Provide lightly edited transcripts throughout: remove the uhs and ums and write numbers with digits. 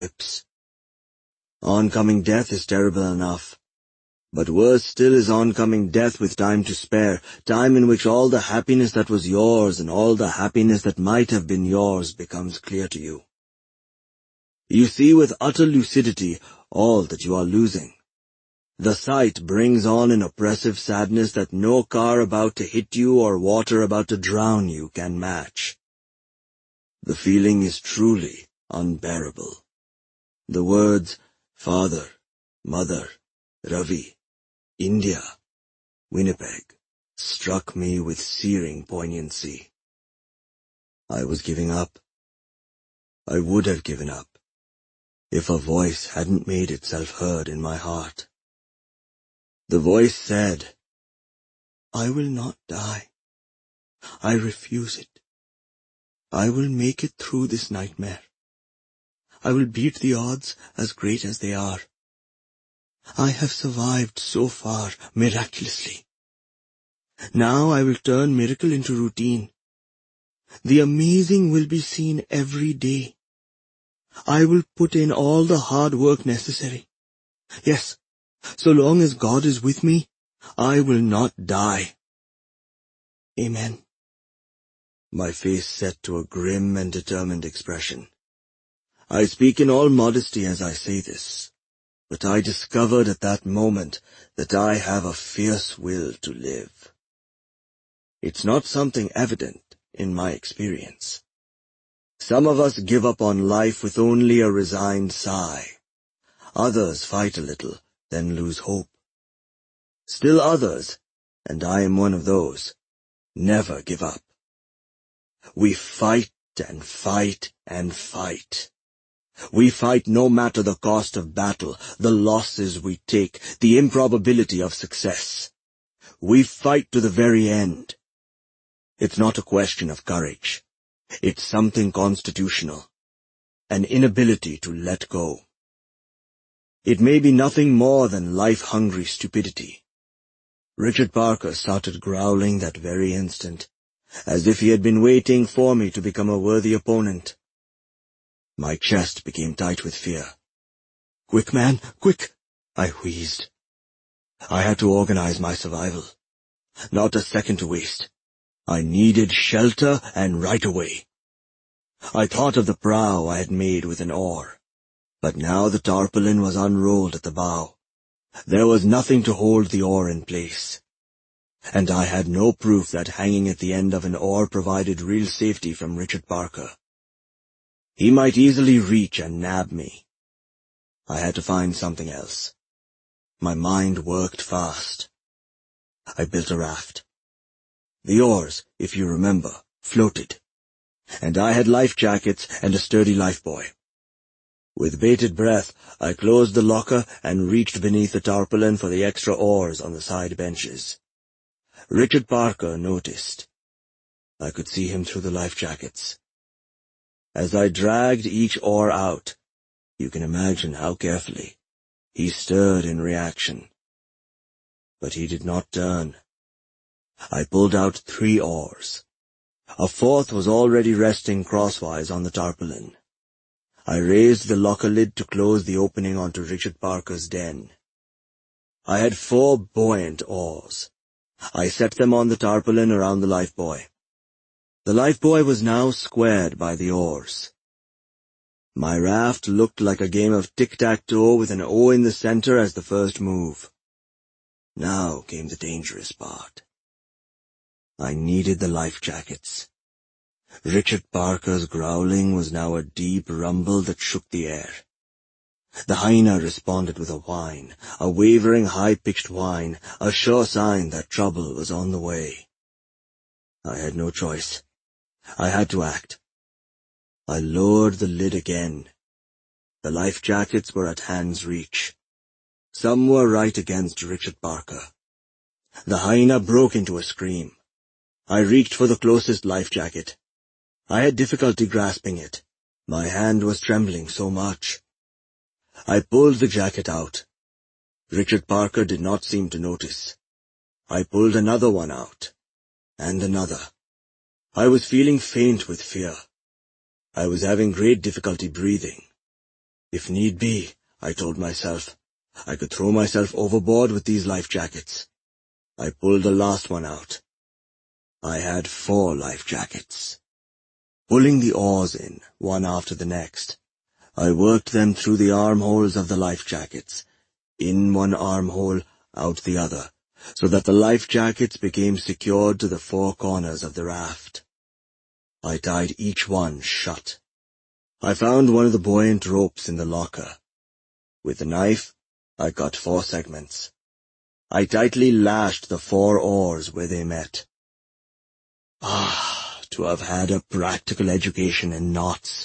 lips. Oncoming death is terrible enough, but worse still is oncoming death with time to spare, time in which all the happiness that was yours and all the happiness that might have been yours becomes clear to you. You see with utter lucidity all that you are losing. The sight brings on an oppressive sadness that no car about to hit you or water about to drown you can match. The feeling is truly unbearable. The words, Father, Mother, Ravi, India, Winnipeg, struck me with searing poignancy. I was giving up. I would have given up, if a voice hadn't made itself heard in my heart. The voice said, I will not die. I refuse it. I will make it through this nightmare. I will beat the odds as great as they are. I have survived so far miraculously. Now I will turn miracle into routine. The amazing will be seen every day. I will put in all the hard work necessary. Yes, so long as God is with me, I will not die. Amen. My face set to a grim and determined expression. I speak in all modesty as I say this, but I discovered at that moment that I have a fierce will to live. It's not something evident in my experience. Some of us give up on life with only a resigned sigh. Others fight a little, then lose hope. Still others, and I am one of those, never give up. We fight and fight and fight. We fight no matter the cost of battle, the losses we take, the improbability of success. We fight to the very end. It's not a question of courage. It's something constitutional, an inability to let go. It may be nothing more than life-hungry stupidity. Richard Parker started growling that very instant, as if he had been waiting for me to become a worthy opponent. My chest became tight with fear. Quick, man, quick! I wheezed. I had to organize my survival. Not a second to waste. I needed shelter, and right away. I thought of the prow I had made with an oar, but now the tarpaulin was unrolled at the bow. There was nothing to hold the oar in place, and I had no proof that hanging at the end of an oar provided real safety from Richard Parker. He might easily reach and nab me. I had to find something else. My mind worked fast. I built a raft. The oars, if you remember, floated, and I had life jackets and a sturdy lifebuoy. With bated breath, I closed the locker and reached beneath the tarpaulin for the extra oars on the side benches. Richard Parker noticed. I could see him through the life jackets. As I dragged each oar out, you can imagine how carefully, he stirred in reaction. But he did not turn. I pulled out 3 oars. A 4th was already resting crosswise on the tarpaulin. I raised the locker lid to close the opening onto Richard Parker's den. I had 4 buoyant oars. I set them on the tarpaulin around the lifebuoy. The lifebuoy was now squared by the oars. My raft looked like a game of tic-tac-toe with an O in the center as the first move. Now came the dangerous part. I needed the life jackets. Richard Parker's growling was now a deep rumble that shook the air. The hyena responded with a whine, a wavering high-pitched whine, a sure sign that trouble was on the way. I had no choice. I had to act. I lowered the lid again. The life jackets were at hand's reach. Some were right against Richard Parker. The hyena broke into a scream. I reached for the closest life jacket. I had difficulty grasping it. My hand was trembling so much. I pulled the jacket out. Richard Parker did not seem to notice. I pulled another one out, and another. I was feeling faint with fear. I was having great difficulty breathing. If need be, I told myself, I could throw myself overboard with these life jackets. I pulled the last one out. I had 4 life jackets. Pulling the oars in, one after the next, I worked them through the armholes of the life jackets, in one armhole, out the other, so that the life jackets became secured to the 4 corners of the raft. I tied each one shut. I found one of the buoyant ropes in the locker. With a knife, I cut 4 segments. I tightly lashed the 4 oars where they met. To have had a practical education in knots.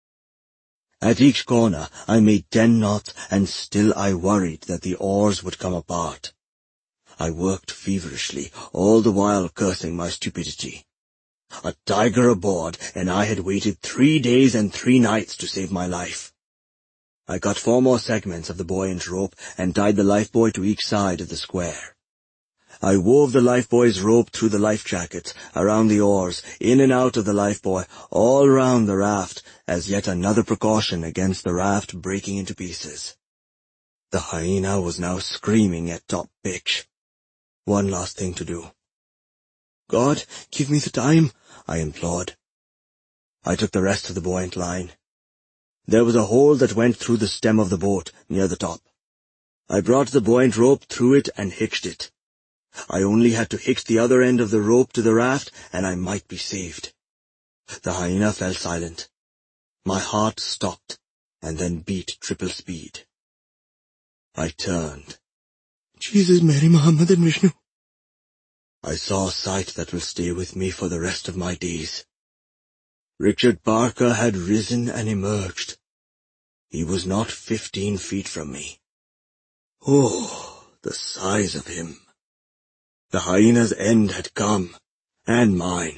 At each corner I made 10 knots, and still I worried that the oars would come apart. I worked feverishly, all the while cursing my stupidity. A tiger aboard, and I had waited 3 days and 3 nights to save my life. I cut 4 more segments of the buoyant rope and tied the lifebuoy to each side of the square. I wove the lifebuoy's rope through the life jackets, around the oars, in and out of the lifebuoy, all round the raft, as yet another precaution against the raft breaking into pieces. The hyena was now screaming at top pitch. One last thing to do. "God, give me the time," I implored. I took the rest of the buoyant line. There was a hole that went through the stem of the boat, near the top. I brought the buoyant rope through it and hitched it. I only had to hitch the other end of the rope to the raft, and I might be saved. The hyena fell silent. My heart stopped, and then beat triple speed. I turned. Jesus, Mary, Muhammad, and Vishnu. I saw a sight that will stay with me for the rest of my days. Richard Parker had risen and emerged. He was not 15 feet from me. Oh, the size of him! The hyena's end had come, and mine.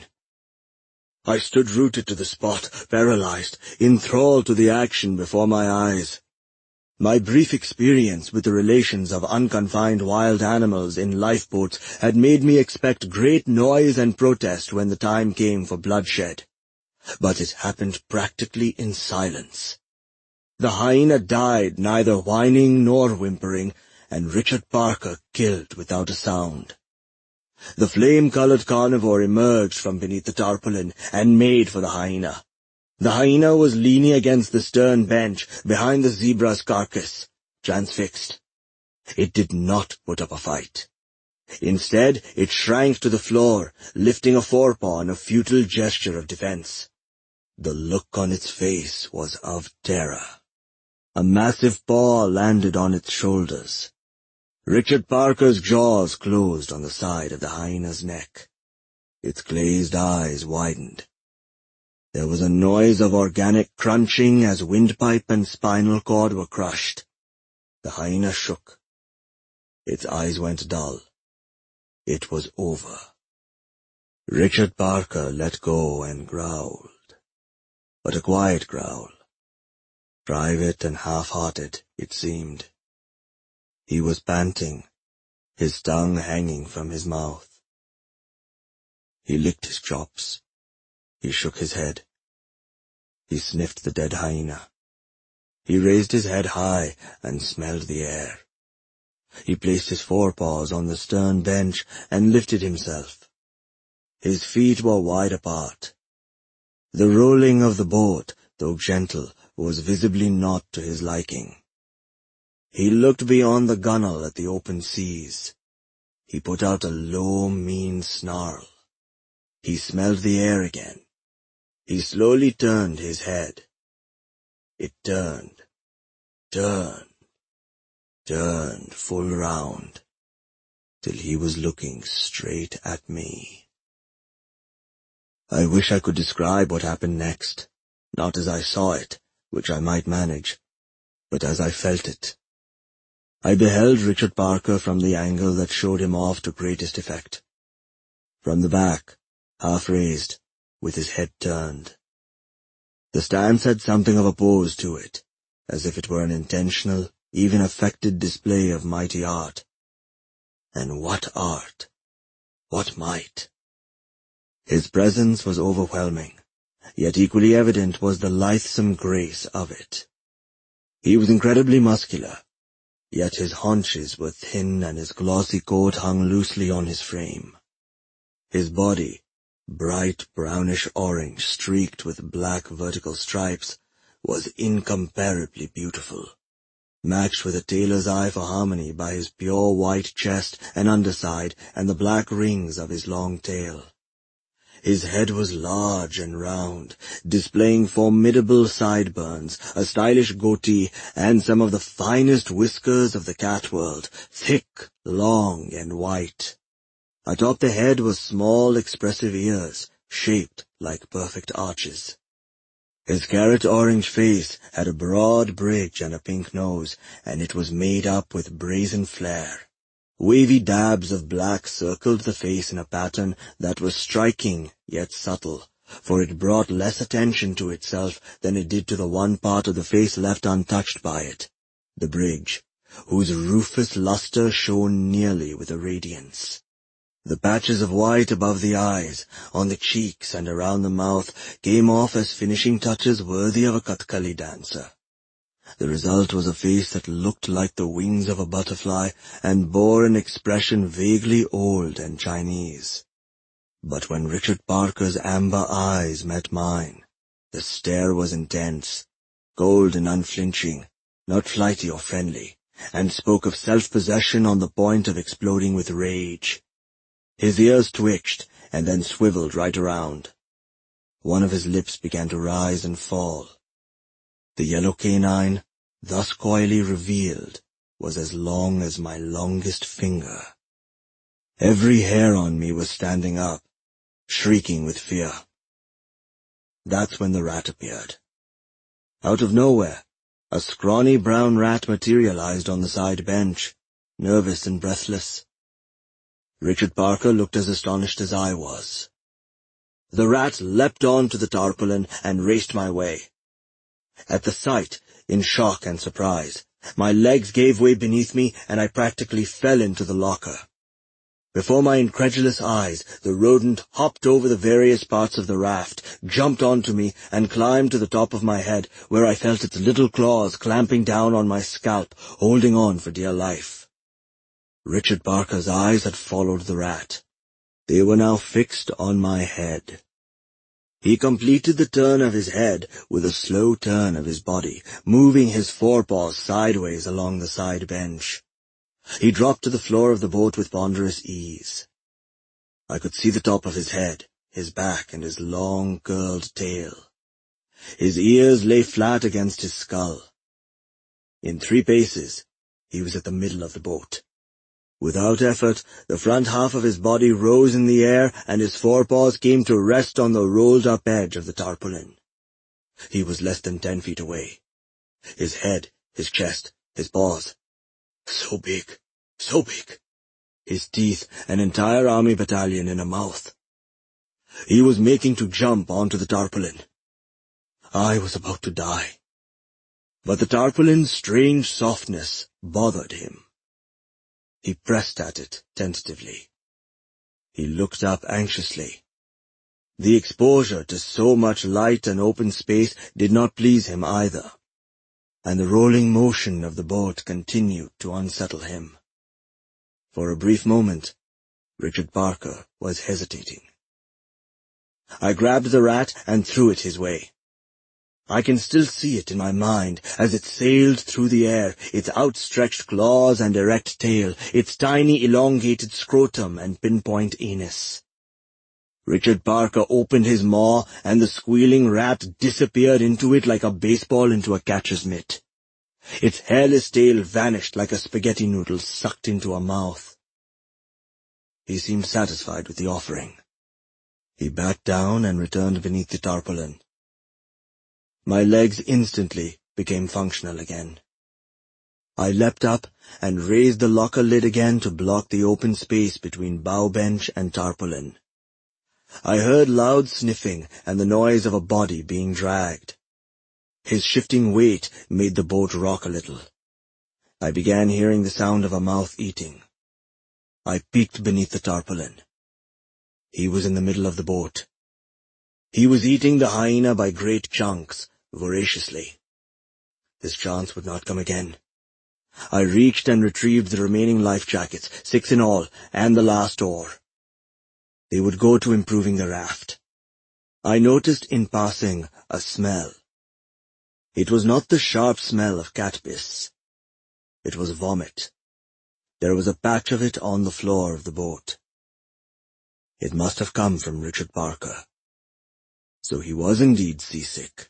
I stood rooted to the spot, paralyzed, enthralled to the action before my eyes. My brief experience with the relations of unconfined wild animals in lifeboats had made me expect great noise and protest when the time came for bloodshed. But it happened practically in silence. The hyena died neither whining nor whimpering, and Richard Parker killed without a sound. The flame-colored carnivore emerged from beneath the tarpaulin and made for the hyena. The hyena was leaning against the stern bench behind the zebra's carcass, transfixed. It did not put up a fight. Instead, it shrank to the floor, lifting a forepaw in a futile gesture of defense. The look on its face was of terror. A massive paw landed on its shoulders. Richard Parker's jaws closed on the side of the hyena's neck. Its glazed eyes widened. There was a noise of organic crunching as windpipe and spinal cord were crushed. The hyena shook. Its eyes went dull. It was over. Richard Parker let go and growled. But a quiet growl. Private and half-hearted, it seemed. He was panting, his tongue hanging from his mouth. He licked his chops. He shook his head. He sniffed the dead hyena. He raised his head high and smelled the air. He placed his forepaws on the stern bench and lifted himself. His feet were wide apart. The rolling of the boat, though gentle, was visibly not to his liking. He looked beyond the gunwale at the open seas. He put out a low, mean snarl. He smelled the air again. He slowly turned his head. It turned full round, till he was looking straight at me. I wish I could describe what happened next, not as I saw it, which I might manage, but as I felt it. I beheld Richard Parker from the angle that showed him off to greatest effect. From the back, half raised, with his head turned. The stance had something of a pose to it, as if it were an intentional, even affected display of mighty art. And what art! What might! His presence was overwhelming, yet equally evident was the lithesome grace of it. He was incredibly muscular, yet his haunches were thin and his glossy coat hung loosely on his frame. His body, bright brownish-orange streaked with black vertical stripes, was incomparably beautiful, matched with a tailor's eye for harmony by his pure white chest and underside and the black rings of his long tail. His head was large and round, displaying formidable sideburns, a stylish goatee, and some of the finest whiskers of the cat world, thick, long, and white. Atop the head were small, expressive ears, shaped like perfect arches. His carrot-orange face had a broad bridge and a pink nose, and it was made up with brazen flair. Wavy dabs of black circled the face in a pattern that was striking yet subtle, for it brought less attention to itself than it did to the one part of the face left untouched by it, the bridge, whose rufous luster shone nearly with a radiance. The patches of white above the eyes, on the cheeks and around the mouth came off as finishing touches worthy of a Kathakali dancer. The result was a face that looked like the wings of a butterfly and bore an expression vaguely old and Chinese. But when Richard Parker's amber eyes met mine, the stare was intense, cold and unflinching, not flighty or friendly, and spoke of self-possession on the point of exploding with rage. His ears twitched and then swiveled right around. One of his lips began to rise and fall. The yellow canine, thus coyly revealed, was as long as my longest finger. Every hair on me was standing up, shrieking with fear. That's when the rat appeared. Out of nowhere, a scrawny brown rat materialized on the side bench, nervous and breathless. Richard Parker looked as astonished as I was. The rat leapt on to the tarpaulin and raced my way. At the sight, in shock and surprise, my legs gave way beneath me and I practically fell into the locker. Before my incredulous eyes, the rodent hopped over the various parts of the raft, jumped onto me, and climbed to the top of my head, where I felt its little claws clamping down on my scalp, holding on for dear life. Richard Parker's eyes had followed the rat. They were now fixed on my head. He completed the turn of his head with a slow turn of his body, moving his forepaws sideways along the side bench. He dropped to the floor of the boat with ponderous ease. I could see the top of his head, his back, and his long, curled tail. His ears lay flat against his skull. In 3 paces, he was at the middle of the boat. Without effort, the front half of his body rose in the air, and his forepaws came to rest on the rolled-up edge of the tarpaulin. He was less than 10 feet away. His head, his chest, his paws. So big, so big. His teeth, an entire army battalion in a mouth. He was making to jump onto the tarpaulin. I was about to die. But the tarpaulin's strange softness bothered him. He pressed at it tentatively. He looked up anxiously. The exposure to so much light and open space did not please him either, and the rolling motion of the boat continued to unsettle him. For a brief moment, Richard Parker was hesitating. I grabbed the rat and threw it his way. I can still see it in my mind as it sailed through the air, its outstretched claws and erect tail, its tiny elongated scrotum and pinpoint anus. Richard Parker opened his maw, and the squealing rat disappeared into it like a baseball into a catcher's mitt. Its hairless tail vanished like a spaghetti noodle sucked into a mouth. He seemed satisfied with the offering. He backed down and returned beneath the tarpaulin. My legs instantly became functional again. I leapt up and raised the locker lid again to block the open space between bow bench and tarpaulin. I heard loud sniffing and the noise of a body being dragged. His shifting weight made the boat rock a little. I began hearing the sound of a mouth eating. I peeked beneath the tarpaulin. He was in the middle of the boat. He was eating the hyena by great chunks, voraciously. This chance would not come again. I reached and retrieved the remaining life jackets, 6 in all, and the last oar. They would go to improving the raft. I noticed in passing a smell. It was not the sharp smell of cat piss. It was vomit. There was a patch of it on the floor of the boat. It must have come from Richard Parker. So he was indeed seasick.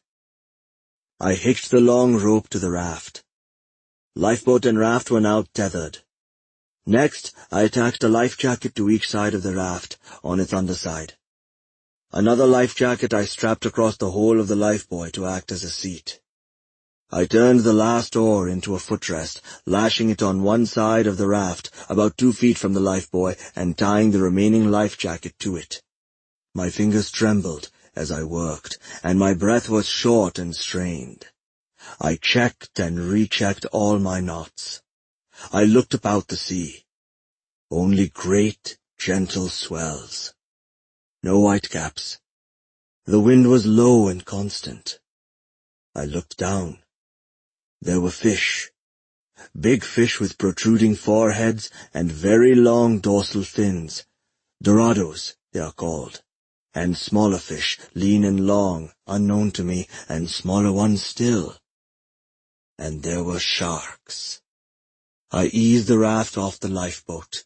I hitched the long rope to the raft. Lifeboat and raft were now tethered. Next, I attached a life jacket to each side of the raft, on its underside. Another life jacket I strapped across the whole of the lifebuoy to act as a seat. I turned the last oar into a footrest, lashing it on one side of the raft, about 2 feet from the lifebuoy, and tying the remaining life jacket to it. My fingers trembled as I worked, and my breath was short and strained. I checked and rechecked all my knots. I looked about the sea. Only great, gentle swells. No whitecaps. The wind was low and constant. I looked down. There were fish. Big fish with protruding foreheads and very long dorsal fins. Dorados, they are called. And smaller fish, lean and long, unknown to me, and smaller ones still. And there were sharks. I eased the raft off the lifeboat.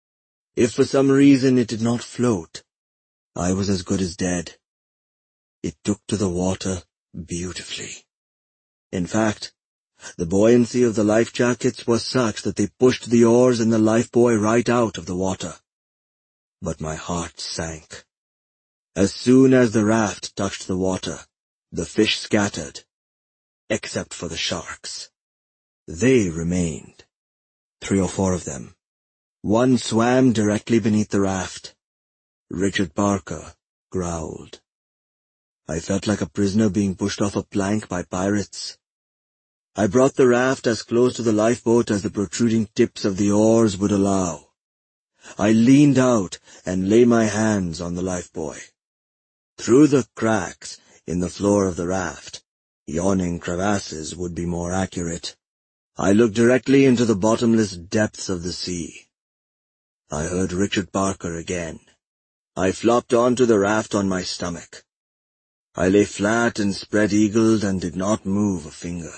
If for some reason it did not float, I was as good as dead. It took to the water beautifully. In fact, the buoyancy of the life jackets was such that they pushed the oars in the lifebuoy right out of the water. But my heart sank. As soon as the raft touched the water, the fish scattered, except for the sharks. They remained. 3 or 4 of them. One swam directly beneath the raft. Richard Parker growled. I felt like a prisoner being pushed off a plank by pirates. I brought the raft as close to the lifeboat as the protruding tips of the oars would allow. I leaned out and lay my hands on the lifebuoy. Through the cracks in the floor of the raft, yawning crevasses would be more accurate, I looked directly into the bottomless depths of the sea. I heard Richard Parker again. I flopped onto the raft on my stomach. I lay flat and spread-eagled and did not move a finger.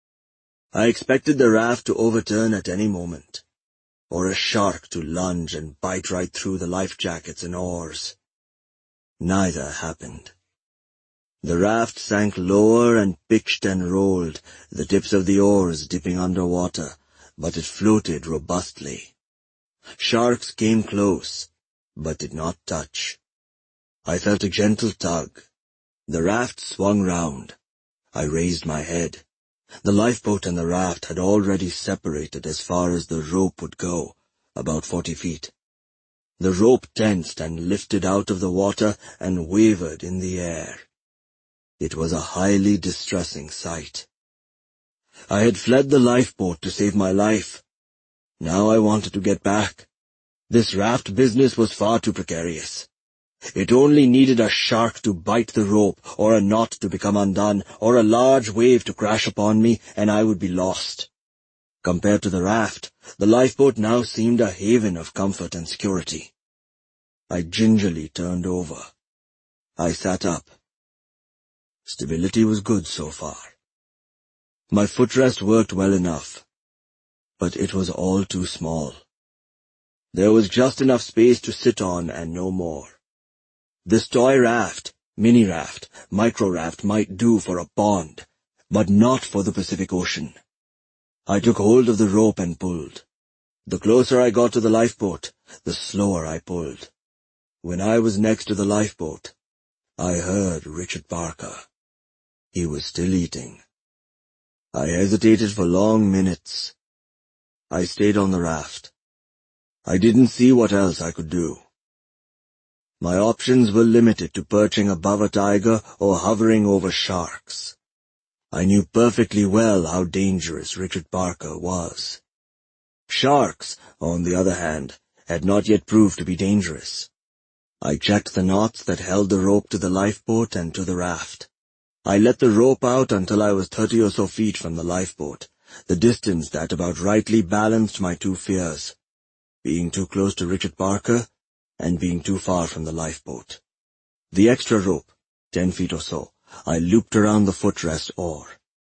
I expected the raft to overturn at any moment, or a shark to lunge and bite right through the life jackets and oars. Neither happened. The raft sank lower and pitched and rolled, the tips of the oars dipping under water, but it floated robustly. Sharks came close, but did not touch. I felt a gentle tug. The raft swung round. I raised my head. The lifeboat and the raft had already separated as far as the rope would go, about 40 feet. The rope tensed and lifted out of the water and wavered in the air. It was a highly distressing sight. I had fled the lifeboat to save my life. Now I wanted to get back. This raft business was far too precarious. It only needed a shark to bite the rope, or a knot to become undone, or a large wave to crash upon me, and I would be lost. Compared to the raft, the lifeboat now seemed a haven of comfort and security. I gingerly turned over. I sat up. Stability was good so far. My footrest worked well enough, but it was all too small. There was just enough space to sit on and no more. This toy raft, mini-raft, micro-raft might do for a pond, but not for the Pacific Ocean. I took hold of the rope and pulled. The closer I got to the lifeboat, the slower I pulled. When I was next to the lifeboat, I heard Richard Parker. He was still eating. I hesitated for long minutes. I stayed on the raft. I didn't see what else I could do. My options were limited to perching above a tiger or hovering over sharks. I knew perfectly well how dangerous Richard Parker was. Sharks, on the other hand, had not yet proved to be dangerous. I checked the knots that held the rope to the lifeboat and to the raft. I let the rope out until I was 30 or so feet from the lifeboat, the distance that about rightly balanced my two fears, being too close to Richard Parker and being too far from the lifeboat. The extra rope, 10 feet or so, I looped around the footrest oar.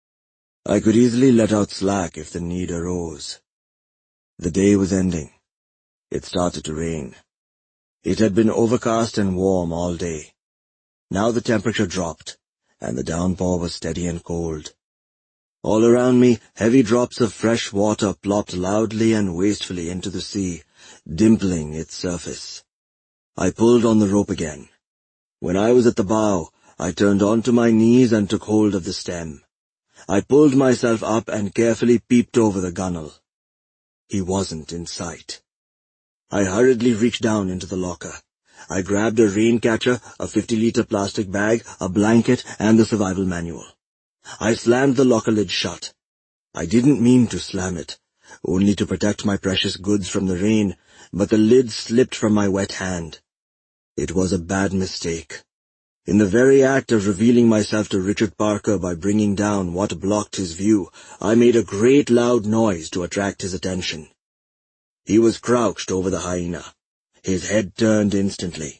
I could easily let out slack if the need arose. The day was ending. It started to rain. It had been overcast and warm all day. Now the temperature dropped, and the downpour was steady and cold. All around me, heavy drops of fresh water plopped loudly and wastefully into the sea, dimpling its surface. I pulled on the rope again. When I was at the bow, I turned onto my knees and took hold of the stem. I pulled myself up and carefully peeped over the gunwale. He wasn't in sight. I hurriedly reached down into the locker. I grabbed a rain catcher, a 50-liter plastic bag, a blanket, and the survival manual. I slammed the locker lid shut. I didn't mean to slam it, only to protect my precious goods from the rain, but the lid slipped from my wet hand. It was a bad mistake. In the very act of revealing myself to Richard Parker by bringing down what blocked his view, I made a great loud noise to attract his attention. He was crouched over the hyena, his head turned instantly.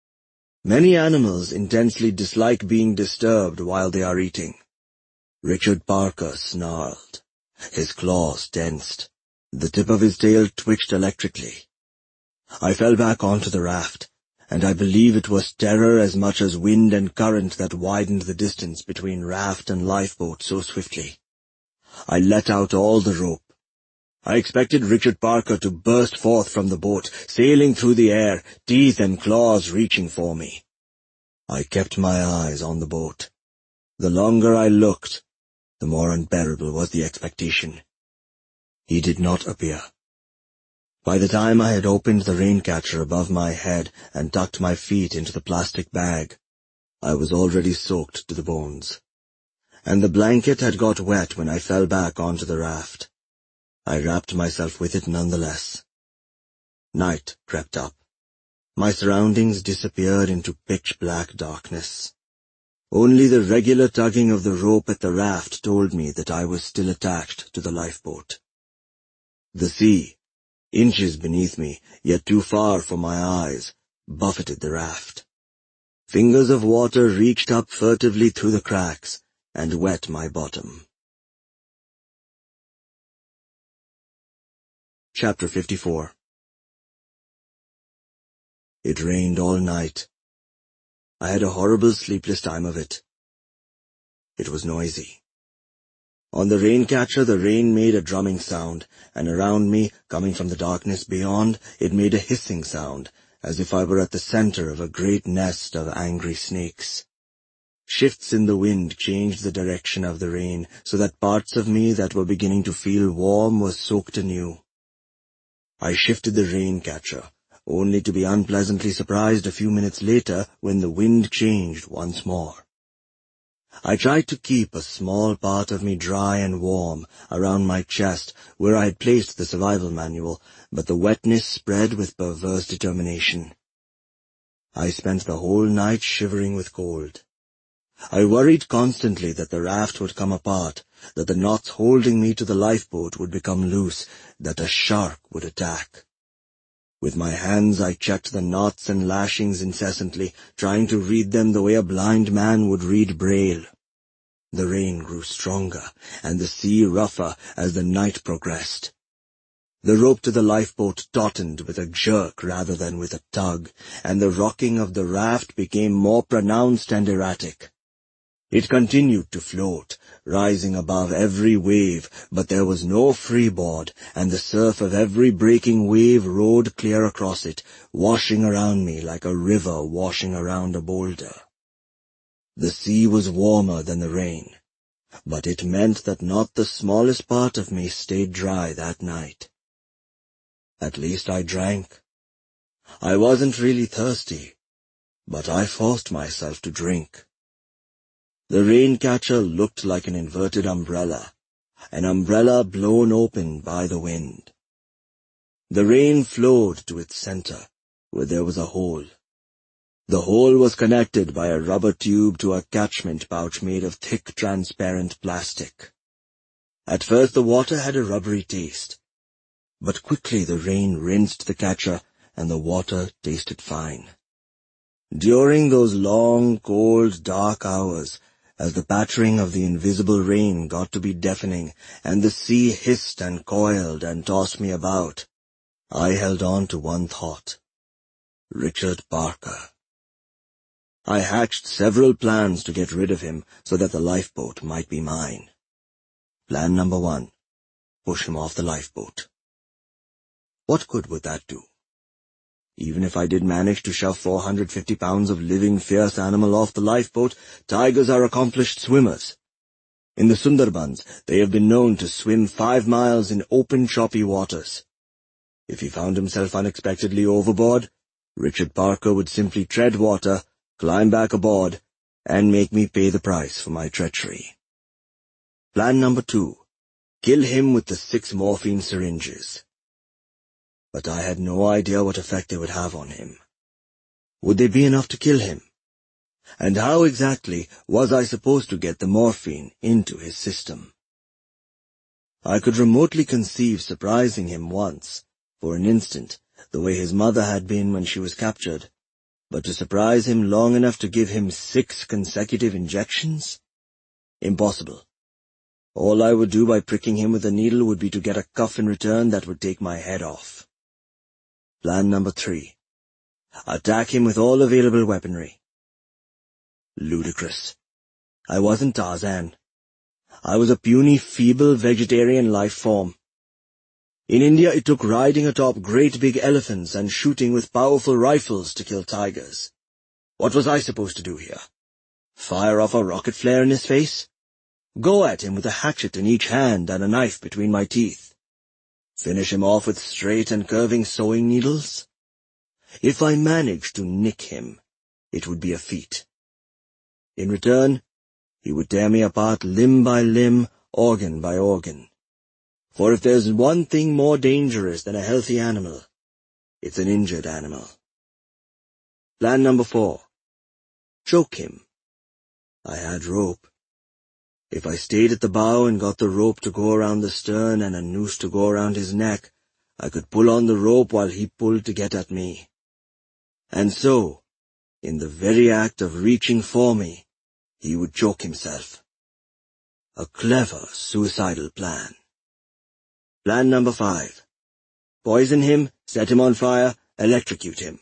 Many animals intensely dislike being disturbed while they are eating. Richard Parker snarled. His claws tensed. The tip of his tail twitched electrically. I fell back onto the raft, and I believe it was terror as much as wind and current that widened the distance between raft and lifeboat so swiftly. I let out all the rope. I expected Richard Parker to burst forth from the boat, sailing through the air, teeth and claws reaching for me. I kept my eyes on the boat. The longer I looked, the more unbearable was the expectation. He did not appear. By the time I had opened the rain catcher above my head and tucked my feet into the plastic bag, I was already soaked to the bones. And the blanket had got wet when I fell back onto the raft. I wrapped myself with it nonetheless. Night crept up. My surroundings disappeared into pitch-black darkness. Only the regular tugging of the rope at the raft told me that I was still attached to the lifeboat. The sea, inches beneath me, yet too far for my eyes, buffeted the raft. Fingers of water reached up furtively through the cracks and wet my bottom. Chapter 54. It rained all night. I had a horrible sleepless time of it. It was noisy. On the rain catcher the rain made a drumming sound, and around me, coming from the darkness beyond, it made a hissing sound, as if I were at the center of a great nest of angry snakes. Shifts in the wind changed the direction of the rain, so that parts of me that were beginning to feel warm were soaked anew. I shifted the rain catcher, only to be unpleasantly surprised a few minutes later when the wind changed once more. I tried to keep a small part of me dry and warm around my chest where I had placed the survival manual, but the wetness spread with perverse determination. I spent the whole night shivering with cold. I worried constantly that the raft would come apart, that the knots holding me to the lifeboat would become loose, that a shark would attack. With my hands I checked the knots and lashings incessantly, trying to read them the way a blind man would read Braille. The rain grew stronger, and the sea rougher as the night progressed. The rope to the lifeboat tautened with a jerk rather than with a tug, and the rocking of the raft became more pronounced and erratic. It continued to float, rising above every wave, but there was no freeboard, and the surf of every breaking wave roared clear across it, washing around me like a river washing around a boulder. The sea was warmer than the rain, but it meant that not the smallest part of me stayed dry that night. At least I drank. I wasn't really thirsty, but I forced myself to drink. The rain catcher looked like an inverted umbrella, an umbrella blown open by the wind. The rain flowed to its center, where there was a hole. The whole was connected by a rubber tube to a catchment pouch made of thick, transparent plastic. At first the water had a rubbery taste, but quickly the rain rinsed the catcher and the water tasted fine. During those long, cold, dark hours, as the pattering of the invisible rain got to be deafening and the sea hissed and coiled and tossed me about, I held on to one thought: Richard Parker. I hatched several plans to get rid of him so that the lifeboat might be mine. Plan number 1. Push him off the lifeboat. What good would that do? Even if I did manage to shove 450 pounds of living, fierce animal off the lifeboat, tigers are accomplished swimmers. In the Sundarbans, they have been known to swim 5 miles in open, choppy waters. If he found himself unexpectedly overboard, Richard Parker would simply tread water, climb back aboard, and make me pay the price for my treachery. Plan number 2. Kill him with the 6 morphine syringes. But I had no idea what effect they would have on him. Would they be enough to kill him? And how exactly was I supposed to get the morphine into his system? I could remotely conceive surprising him once, for an instant, the way his mother had been when she was captured, but to surprise him long enough to give him 6 consecutive injections? Impossible. All I would do by pricking him with a needle would be to get a cuff in return that would take my head off. Plan number 3. Attack him with all available weaponry. Ludicrous. I wasn't Tarzan. I was a puny, feeble, vegetarian life form. In India it took riding atop great big elephants and shooting with powerful rifles to kill tigers. What was I supposed to do here? Fire off a rocket flare in his face? Go at him with a hatchet in each hand and a knife between my teeth? Finish him off with straight and curving sewing needles? If I managed to nick him, it would be a feat. In return, he would tear me apart limb by limb, organ by organ. For if there's one thing more dangerous than a healthy animal, it's an injured animal. Plan number 4. Choke him. I had rope. If I stayed at the bow and got the rope to go around the stern and a noose to go around his neck, I could pull on the rope while he pulled to get at me. And so, in the very act of reaching for me, he would choke himself. A clever suicidal plan. Plan number 5. Poison him, set him on fire, electrocute him.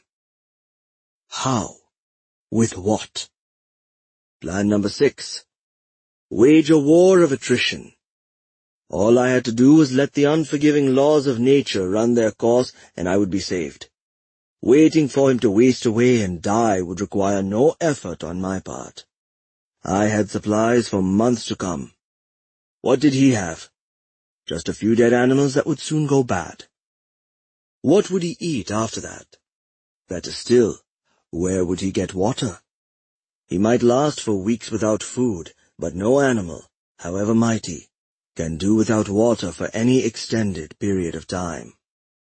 How? With what? Plan number 6. Wage a war of attrition. All I had to do was let the unforgiving laws of nature run their course and I would be saved. Waiting for him to waste away and die would require no effort on my part. I had supplies for months to come. What did he have? Just a few dead animals that would soon go bad. What would he eat after that? Better still, where would he get water? He might last for weeks without food, but no animal, however mighty, can do without water for any extended period of time.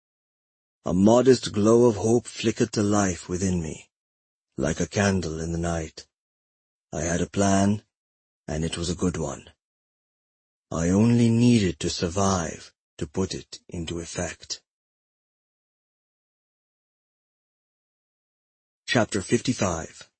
A modest glow of hope flickered to life within me, like a candle in the night. I had a plan, and it was a good one. I only needed to survive to put it into effect. Chapter 55.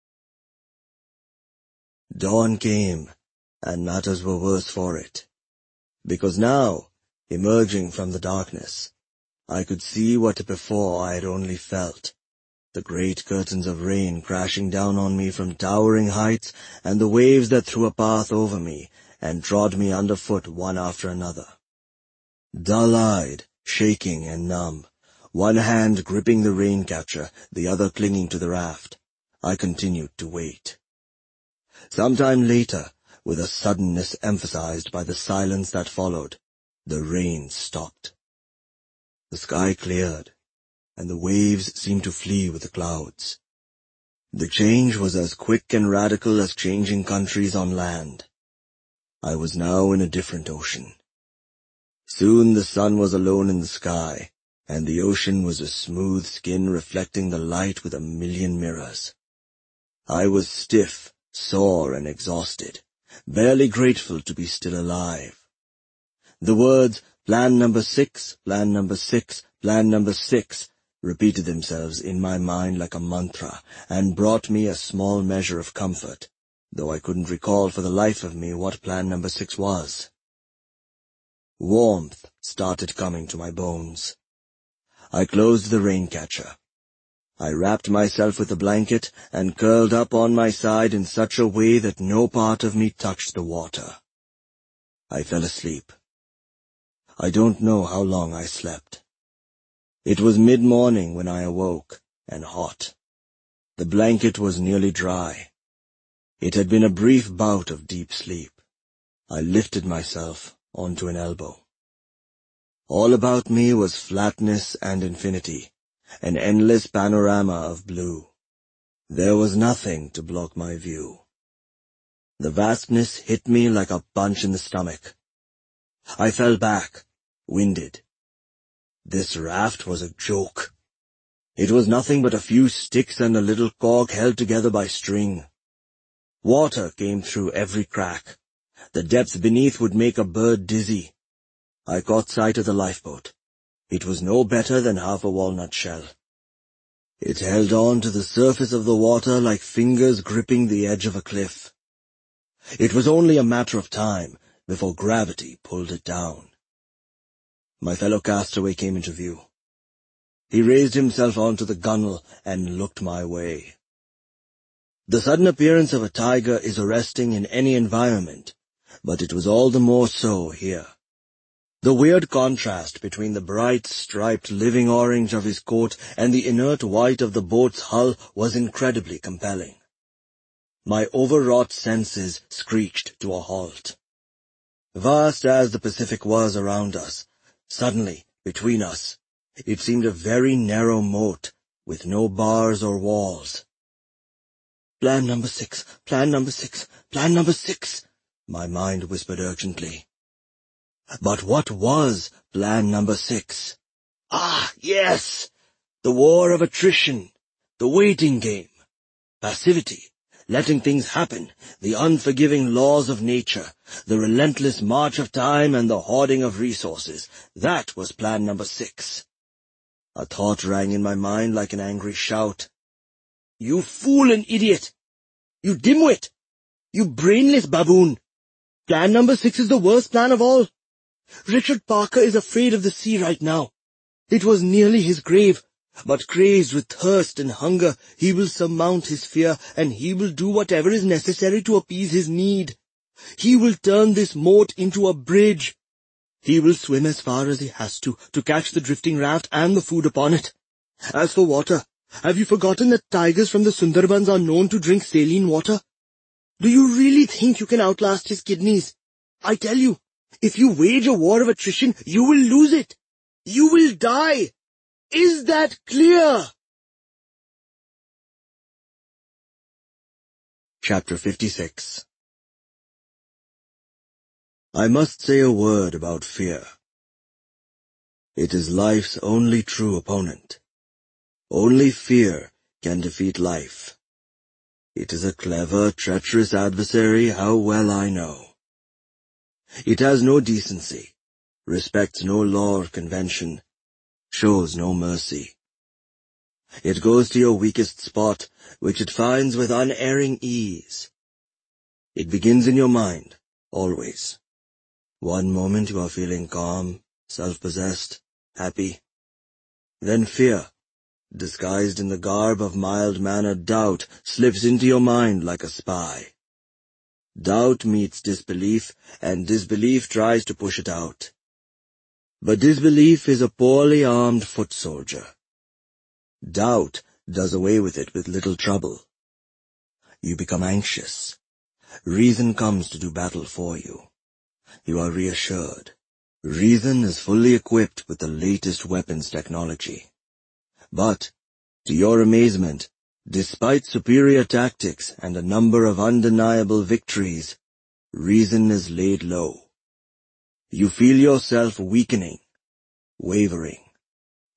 Dawn came, and matters were worse for it, because now, emerging from the darkness, I could see what before I had only felt, the great curtains of rain crashing down on me from towering heights, and the waves that threw a path over me, and trod me underfoot one after another. Dull-eyed, shaking and numb, one hand gripping the rain-catcher, the other clinging to the raft, I continued to wait. Sometime later, with a suddenness emphasized by the silence that followed, the rain stopped. The sky cleared, and the waves seemed to flee with the clouds. The change was as quick and radical as changing countries on land. I was now in a different ocean. Soon the sun was alone in the sky, and the ocean was a smooth skin reflecting the light with 1,000,000 mirrors. I was stiff, sore, and exhausted, barely grateful to be still alive. The words, Plan number 6, Plan number 6, Plan number 6, repeated themselves in my mind like a mantra, and brought me a small measure of comfort, though I couldn't recall for the life of me what Plan number 6 was. Warmth started coming to my bones. I closed the rain catcher. I wrapped myself with a blanket and curled up on my side in such a way that no part of me touched the water. I fell asleep. I don't know how long I slept. It was mid-morning when I awoke, and hot. The blanket was nearly dry. It had been a brief bout of deep sleep. I lifted myself onto an elbow. All about me was flatness and infinity, an endless panorama of blue. There was nothing to block my view. The vastness hit me like a punch in the stomach. I fell back, winded. This raft was a joke. It was nothing but a few sticks and a little cork held together by string. Water came through every crack. The depths beneath would make a bird dizzy. I caught sight of the lifeboat. It was no better than half a walnut shell. It held on to the surface of the water like fingers gripping the edge of a cliff. It was only a matter of time before gravity pulled it down. My fellow castaway came into view. He raised himself onto the gunwale and looked my way. The sudden appearance of a tiger is arresting in any environment, but it was all the more so here. The weird contrast between the bright, striped living orange of his coat and the inert white of the boat's hull was incredibly compelling. My overwrought senses screeched to a halt. Vast as the Pacific was around us, suddenly, between us, it seemed a very narrow moat, with no bars or walls. Plan number 6, Plan number 6, Plan number 6, my mind whispered urgently. But what was Plan number 6? Ah, yes! The war of attrition, the waiting game, passivity, letting things happen, the unforgiving laws of nature, the relentless march of time and the hoarding of resources. That was Plan number 6. A thought rang in my mind like an angry shout. You fool and idiot! You dimwit! You brainless baboon! Plan number 6 is the worst plan of all. Richard Parker is afraid of the sea right now. It was nearly his grave, but crazed with thirst and hunger, he will surmount his fear, and he will do whatever is necessary to appease his need. He will turn this moat into a bridge. He will swim as far as he has to catch the drifting raft and the food upon it. As for water, have you forgotten that tigers from the Sundarbans are known to drink saline water? Do you really think you can outlast his kidneys? I tell you, if you wage a war of attrition, you will lose it. You will die. Is that clear? Chapter 56. I must say a word about fear. It is life's only true opponent. Only fear can defeat life. It is a clever, treacherous adversary, how well I know. It has no decency, respects no law or convention, shows no mercy. It goes to your weakest spot, which it finds with unerring ease. It begins in your mind, always. One moment you are feeling calm, self-possessed, happy. Then fear, disguised in the garb of mild-mannered doubt, slips into your mind like a spy. Doubt meets disbelief, and disbelief tries to push it out. But disbelief is a poorly armed foot soldier. Doubt does away with it with little trouble. You become anxious. Reason comes to do battle for you. You are reassured. Reason is fully equipped with the latest weapons technology. But, to your amazement, despite superior tactics and a number of undeniable victories, reason is laid low. You feel yourself weakening, wavering.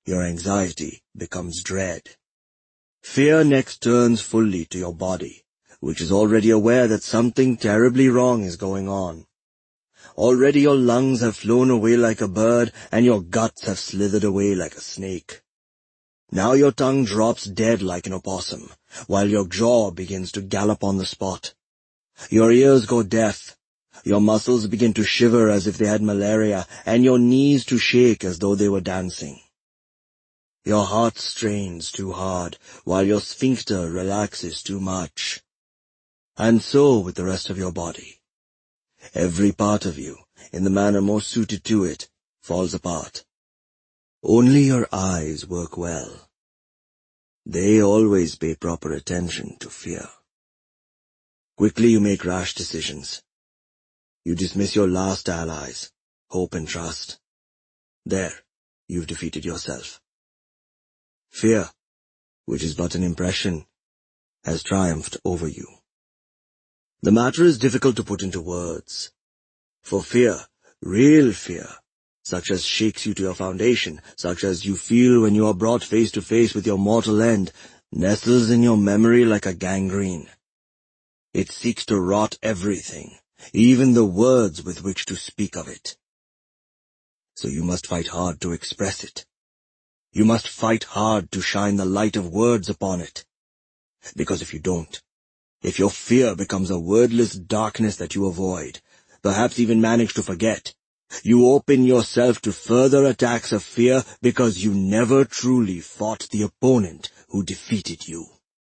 your anxiety becomes dread. Fear next turns fully to your body, which is already aware that something terribly wrong is going on. Already your lungs have flown away like a bird, and your guts have slithered away like a snake. Now your tongue drops dead like an opossum, while your jaw begins to gallop on the spot. Your ears go deaf, your muscles begin to shiver as if they had malaria, and your knees to shake as though they were dancing. Your heart strains too hard, while your sphincter relaxes too much. And so with the rest of your body. Every part of you, in the manner most suited to it, falls apart. Only your eyes work well. They always pay proper attention to fear. Quickly you make rash decisions. You dismiss your last allies, hope and trust. There, you've defeated yourself. Fear, which is but an impression, has triumphed over you. The matter is difficult to put into words. For fear, real fear, such as shakes you to your foundation, such as you feel when you are brought face to face with your mortal end, nestles in your memory like a gangrene. It seeks to rot everything, even the words with which to speak of it. So you must fight hard to express it. You must fight hard to shine the light of words upon it. Because if you don't, if your fear becomes a wordless darkness that you avoid, perhaps even manage to forget, you open yourself to further attacks of fear because you never truly fought the opponent who defeated you.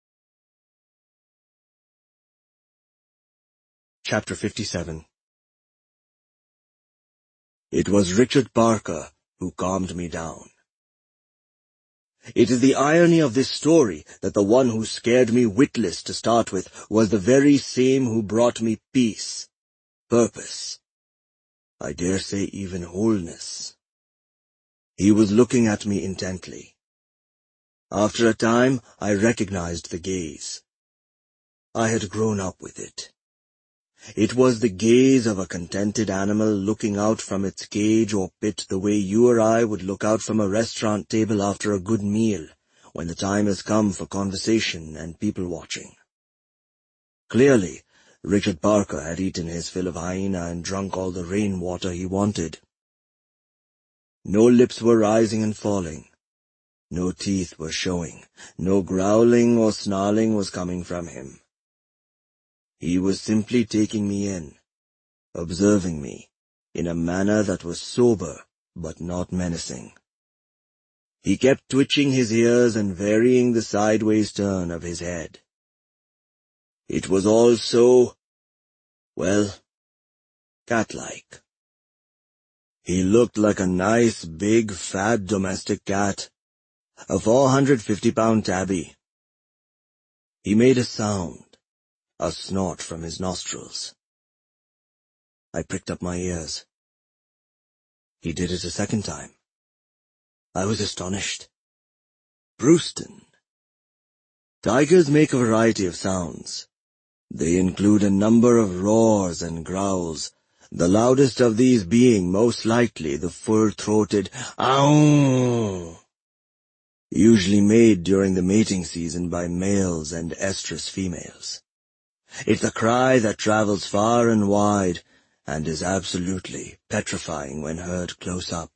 Chapter 57. It was Richard Parker who calmed me down. It is the irony of this story that the one who scared me witless to start with was the very same who brought me peace, purpose, I dare say even wholeness. He was looking at me intently. After a time, I recognized the gaze. I had grown up with it. It was the gaze of a contented animal looking out from its cage or pit the way you or I would look out from a restaurant table after a good meal, when the time has come for conversation and people-watching. Clearly, Richard Parker had eaten his fill of hyena and drunk all the rainwater he wanted. No lips were rising and falling. No teeth were showing. No growling or snarling was coming from him. He was simply taking me in, observing me, in a manner that was sober but not menacing. He kept twitching his ears and varying the sideways turn of his head. It was all so, well, cat-like. He looked like a nice, big, fat domestic cat, a 450-pound tabby. He made a sound. A snort from his nostrils. I pricked up my ears. He did it a second time. I was astonished. Brewston. Tigers make a variety of sounds. They include a number of roars and growls, the loudest of these being, most likely, the full-throated "ow", usually made during the mating season by males and estrus females. It's a cry that travels far and wide, and is absolutely petrifying when heard close up.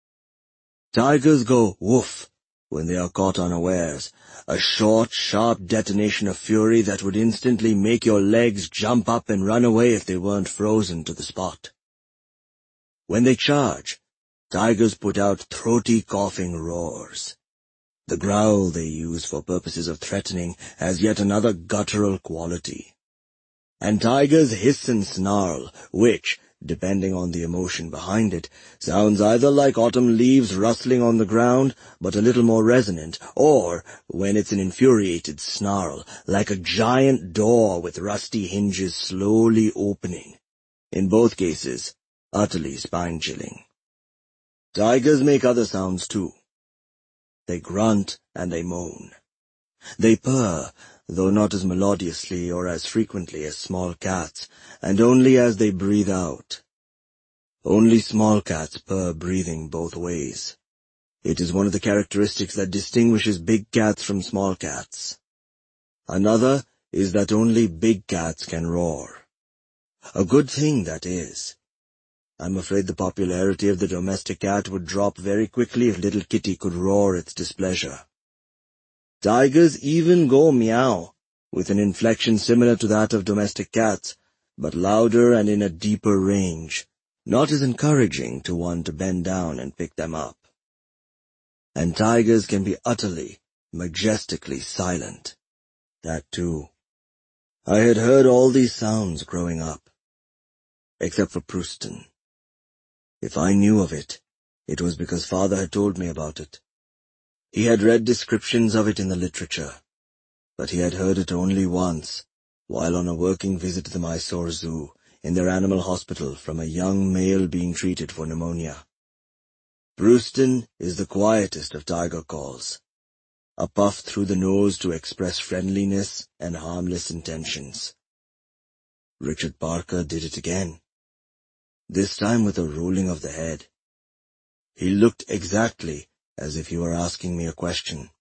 Tigers go woof when they are caught unawares, a short, sharp detonation of fury that would instantly make your legs jump up and run away if they weren't frozen to the spot. When they charge, tigers put out throaty, coughing roars. The growl they use for purposes of threatening has yet another guttural quality. And tigers hiss and snarl, which, depending on the emotion behind it, sounds either like autumn leaves rustling on the ground, but a little more resonant, or, when it's an infuriated snarl, like a giant door with rusty hinges slowly opening. In both cases, utterly spine-chilling. Tigers make other sounds too. They grunt and they moan. They purr, though not as melodiously or as frequently as small cats, and only as they breathe out. Only small cats purr breathing both ways. It is one of the characteristics that distinguishes big cats from small cats. Another is that only big cats can roar. A good thing, that is. I'm afraid the popularity of the domestic cat would drop very quickly if little Kitty could roar its displeasure. Tigers even go meow, with an inflection similar to that of domestic cats, but louder and in a deeper range, not as encouraging to one to bend down and pick them up. And tigers can be utterly, majestically silent. That too. I had heard all these sounds growing up, except for Proustan. If I knew of it, it was because Father had told me about it. He had read descriptions of it in the literature, but he had heard it only once, while on a working visit to the Mysore Zoo, in their animal hospital, from a young male being treated for pneumonia. Proustan is the quietest of tiger calls, a puff through the nose to express friendliness and harmless intentions. Richard Parker did it again, this time with a rolling of the head. He looked exactly as if he were asking me a question.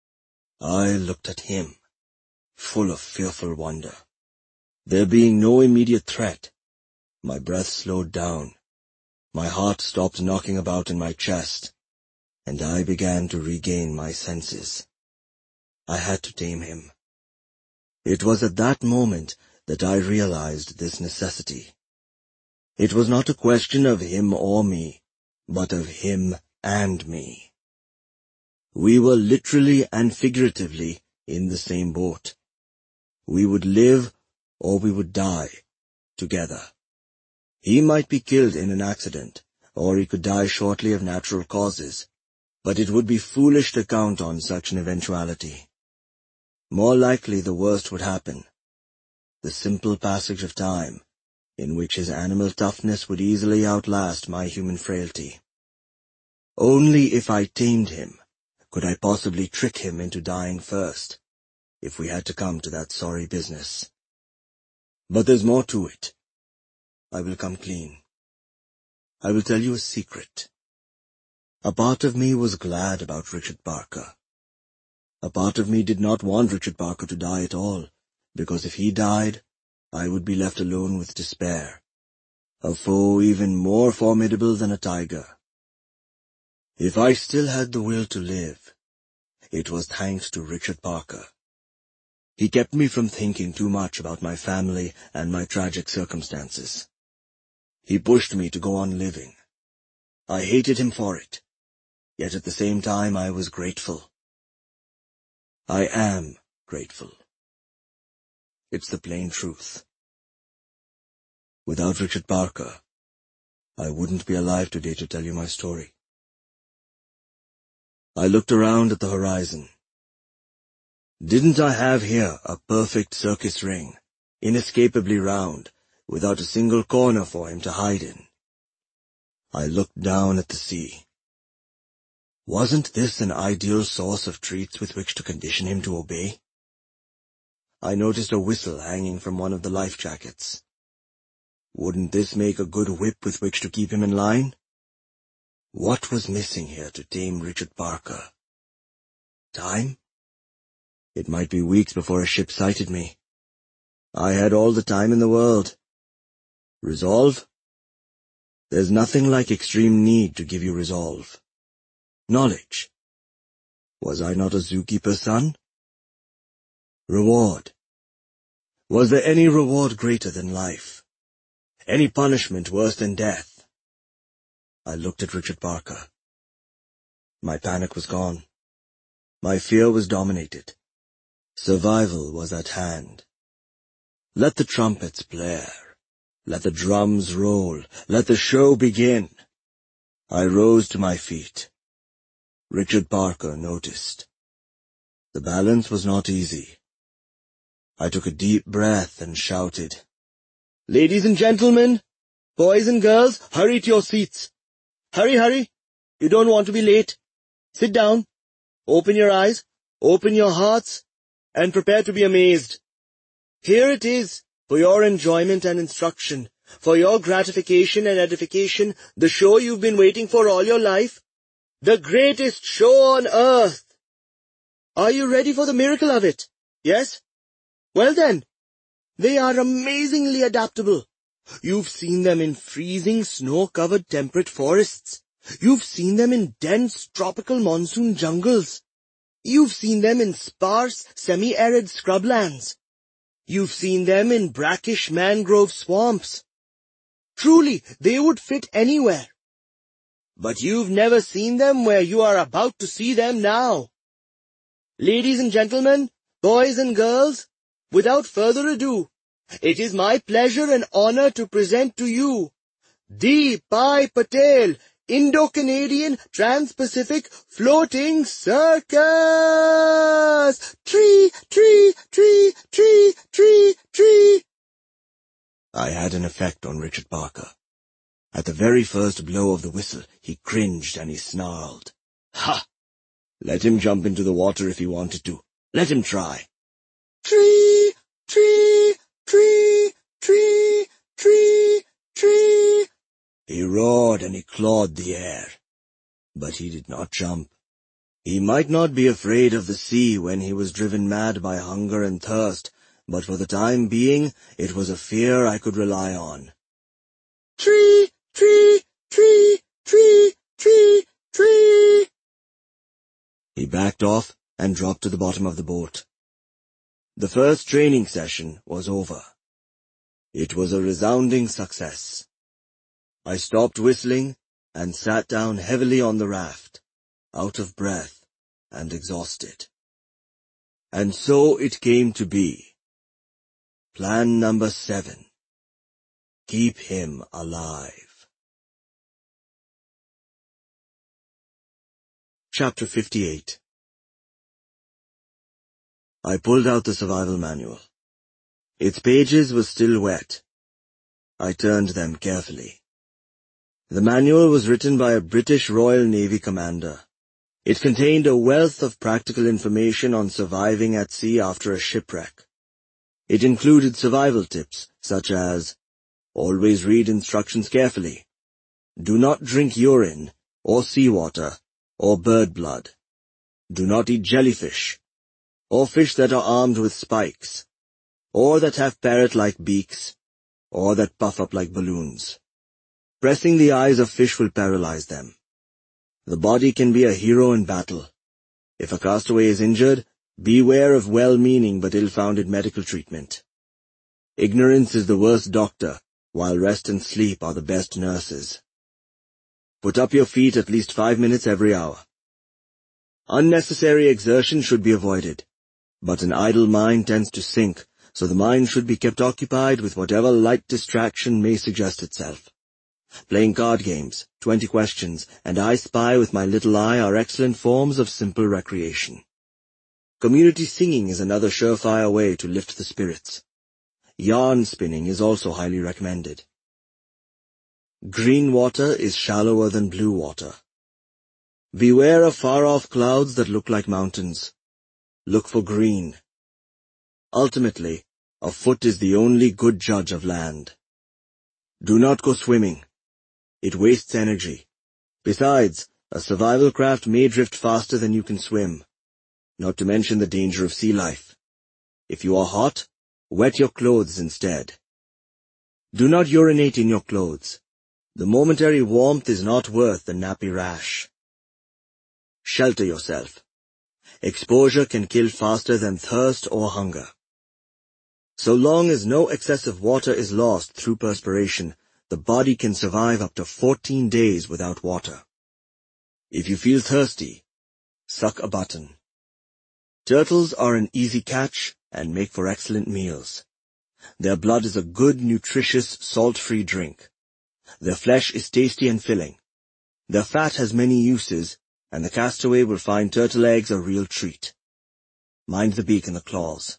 I looked at him, full of fearful wonder. There being no immediate threat, my breath slowed down, my heart stopped knocking about in my chest, and I began to regain my senses. I had to tame him. It was at that moment that I realized this necessity. It was not a question of him or me, but of him and me. We were literally and figuratively in the same boat. We would live or we would die, together. He might be killed in an accident, or he could die shortly of natural causes, but it would be foolish to count on such an eventuality. More likely the worst would happen, the simple passage of time, in which his animal toughness would easily outlast my human frailty. Only if I tamed him could I possibly trick him into dying first, if we had to come to that sorry business. But there's more to it. I will come clean. I will tell you a secret. A part of me was glad about Richard Parker. A part of me did not want Richard Parker to die at all, because if he died, I would be left alone with despair, a foe even more formidable than a tiger. If I still had the will to live, it was thanks to Richard Parker. He kept me from thinking too much about my family and my tragic circumstances. He pushed me to go on living. I hated him for it, yet at the same time I was grateful. I am grateful. It's the plain truth. Without Richard Parker, I wouldn't be alive today to tell you my story. I looked around at the horizon. Didn't I have here a perfect circus ring, inescapably round, without a single corner for him to hide in? I looked down at the sea. Wasn't this an ideal source of treats with which to condition him to obey? I noticed a whistle hanging from one of the life jackets. Wouldn't this make a good whip with which to keep him in line? What was missing here to tame Richard Parker? Time? It might be weeks before a ship sighted me. I had all the time in the world. Resolve? There's nothing like extreme need to give you resolve. Knowledge. Was I not a zookeeper's son? Reward. Was there any reward greater than life? Any punishment worse than death? I looked at Richard Parker. My panic was gone. My fear was dominated. Survival was at hand. Let the trumpets blare. Let the drums roll. Let the show begin. I rose to my feet. Richard Parker noticed. The balance was not easy. I took a deep breath and shouted, "Ladies and gentlemen, boys and girls, hurry to your seats. Hurry, hurry. You don't want to be late. Sit down. Open your eyes, open your hearts, and prepare to be amazed. Here it is, for your enjoyment and instruction, for your gratification and edification, the show you've been waiting for all your life. The greatest show on earth. Are you ready for the miracle of it? Yes? Well then, they are amazingly adaptable. You've seen them in freezing, snow-covered temperate forests. You've seen them in dense tropical monsoon jungles. You've seen them in sparse, semi-arid scrublands. You've seen them in brackish mangrove swamps. Truly, they would fit anywhere. But you've never seen them where you are about to see them now. Ladies and gentlemen, boys and girls, without further ado, it is my pleasure and honor to present to you Deepai Patel, Indo-Canadian Trans-Pacific Floating Circus! Tree, tree, tree, tree, tree, tree! I had an effect on Richard Parker. At the very first blow of the whistle, he cringed and he snarled. Ha! Let him jump into the water if he wanted to. Let him try. Tree, tree, tree, tree, tree, tree. He roared and he clawed the air. But he did not jump. He might not be afraid of the sea when he was driven mad by hunger and thirst, but for the time being, it was a fear I could rely on. Tree, tree, tree, tree, tree, tree. He backed off and dropped to the bottom of the boat. The first training session was over. It was a resounding success. I stopped whistling and sat down heavily on the raft, out of breath and exhausted. And so it came to be. Plan number 7. Keep him alive. Chapter 58. I pulled out the survival manual. Its pages were still wet. I turned them carefully. The manual was written by a British Royal Navy commander. It contained a wealth of practical information on surviving at sea after a shipwreck. It included survival tips such as, always read instructions carefully. Do not drink urine, or seawater, or bird blood. Do not eat jellyfish, or fish that are armed with spikes, or that have parrot-like beaks, or that puff up like balloons. Pressing the eyes of fish will paralyze them. The body can be a hero in battle. If a castaway is injured, beware of well-meaning but ill-founded medical treatment. Ignorance is the worst doctor, while rest and sleep are the best nurses. Put up your feet at least 5 minutes every hour. Unnecessary exertion should be avoided, but an idle mind tends to sink, so the mind should be kept occupied with whatever light distraction may suggest itself. Playing card games, 20 questions, and I Spy with my little eye are excellent forms of simple recreation. Community singing is another surefire way to lift the spirits. Yarn spinning is also highly recommended. Green water is shallower than blue water. Beware of far-off clouds that look like mountains. Look for green. Ultimately, a foot is the only good judge of land. Do not go swimming. It wastes energy. Besides, a survival craft may drift faster than you can swim, not to mention the danger of sea life. If you are hot, wet your clothes instead. Do not urinate in your clothes. The momentary warmth is not worth the nappy rash. Shelter yourself. Exposure can kill faster than thirst or hunger. So long as no excessive water is lost through perspiration, the body can survive up to 14 days without water. If you feel thirsty, suck a button. Turtles are an easy catch and make for excellent meals. Their blood is a good, nutritious, salt-free drink. Their flesh is tasty and filling. Their fat has many uses, and the castaway will find turtle eggs a real treat. Mind the beak and the claws.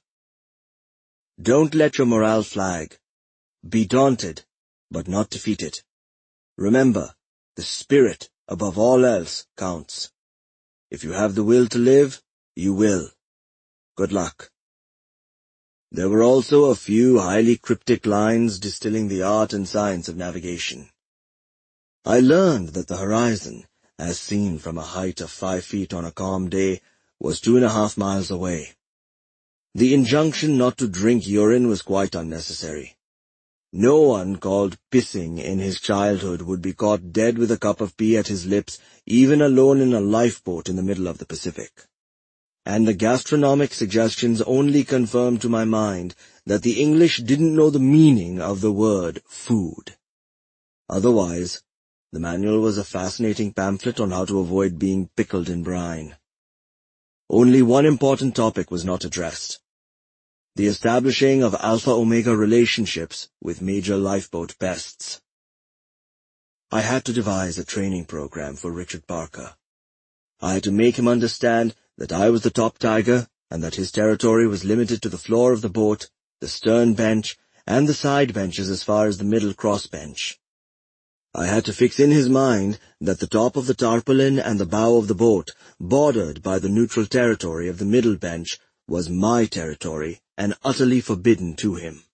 Don't let your morale flag. Be daunted, but not defeated. Remember, the spirit, above all else, counts. If you have the will to live, you will. Good luck. There were also a few highly cryptic lines distilling the art and science of navigation. I learned that the horizon, as seen from a height of 5 feet on a calm day, was 2.5 miles away. The injunction not to drink urine was quite unnecessary. No one called pissing in his childhood would be caught dead with a cup of pee at his lips, even alone in a lifeboat in the middle of the Pacific. And the gastronomic suggestions only confirmed to my mind that the English didn't know the meaning of the word food. Otherwise, the manual was a fascinating pamphlet on how to avoid being pickled in brine. Only one important topic was not addressed: the establishing of alpha-omega relationships with major lifeboat pests. I had to devise a training program for Richard Parker. I had to make him understand that I was the top tiger and that his territory was limited to the floor of the boat, the stern bench, and the side benches as far as the middle crossbench. I had to fix in his mind that the top of the tarpaulin and the bow of the boat, bordered by the neutral territory of the middle bench, was my territory and utterly forbidden to him.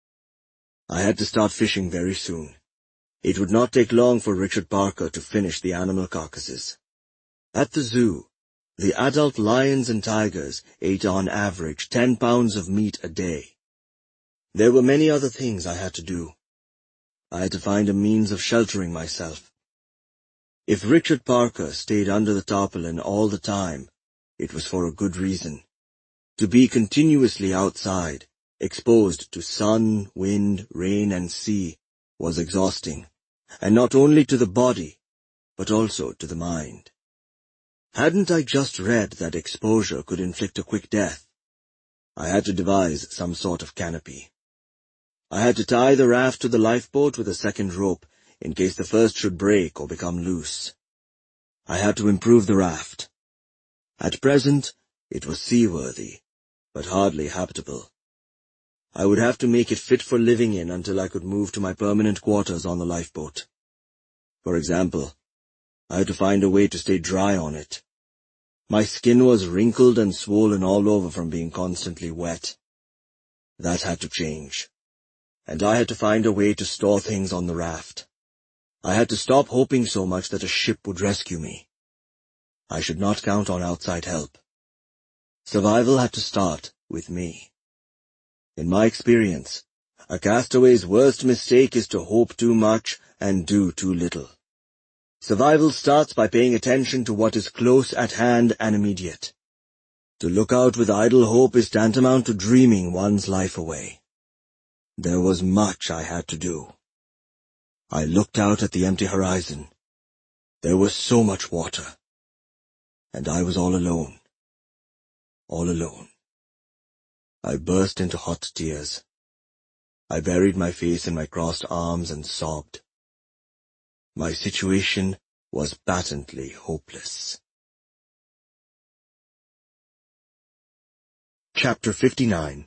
I had to start fishing very soon. It would not take long for Richard Parker to finish the animal carcasses. At the zoo, the adult lions and tigers ate on average 10 pounds of meat a day. There were many other things I had to do. I had to find a means of sheltering myself. If Richard Parker stayed under the tarpaulin all the time, it was for a good reason. To be continuously outside, exposed to sun, wind, rain, and sea, was exhausting, and not only to the body, but also to the mind. Hadn't I just read that exposure could inflict a quick death? I had to devise some sort of canopy. I had to tie the raft to the lifeboat with a second rope, in case the first should break or become loose. I had to improve the raft. At present, it was seaworthy, but hardly habitable. I would have to make it fit for living in until I could move to my permanent quarters on the lifeboat. For example, I had to find a way to stay dry on it. My skin was wrinkled and swollen all over from being constantly wet. That had to change. And I had to find a way to store things on the raft. I had to stop hoping so much that a ship would rescue me. I should not count on outside help. Survival had to start with me. In my experience, a castaway's worst mistake is to hope too much and do too little. Survival starts by paying attention to what is close at hand and immediate. To look out with idle hope is tantamount to dreaming one's life away. There was much I had to do. I looked out at the empty horizon. There was so much water. And I was all alone. All alone. I burst into hot tears. I buried my face in my crossed arms and sobbed. My situation was patently hopeless. Chapter 59.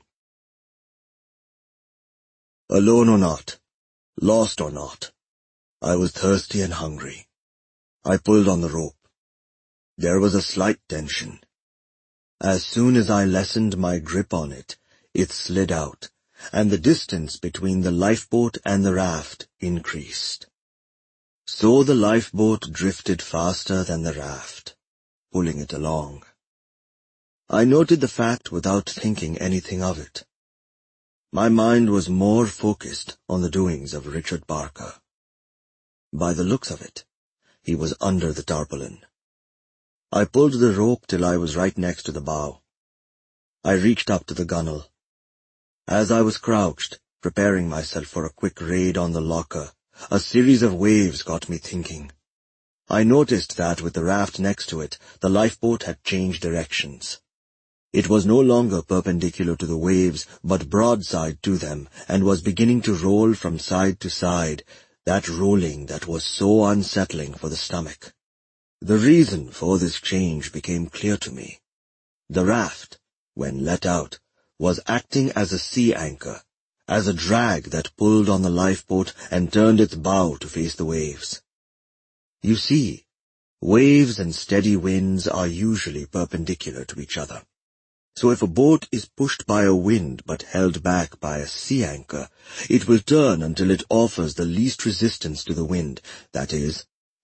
Alone or not, lost or not, I was thirsty and hungry. I pulled on the rope. There was a slight tension. As soon as I lessened my grip on it, it slid out, and the distance between the lifeboat and the raft increased. So the lifeboat drifted faster than the raft, pulling it along. I noted the fact without thinking anything of it. My mind was more focused on the doings of Richard Parker. By the looks of it, he was under the tarpaulin. I pulled the rope till I was right next to the bow. I reached up to the gunwale. As I was crouched, preparing myself for a quick raid on the locker, a series of waves got me thinking. I noticed that with the raft next to it, the lifeboat had changed directions. It was no longer perpendicular to the waves, but broadside to them, and was beginning to roll from side to side, that rolling that was so unsettling for the stomach. The reason for this change became clear to me. The raft, when let out, was acting as a sea anchor, as a drag that pulled on the lifeboat and turned its bow to face the waves. You see, waves and steady winds are usually perpendicular to each other. So if a boat is pushed by a wind but held back by a sea anchor, it will turn until it offers the least resistance to the wind, that is,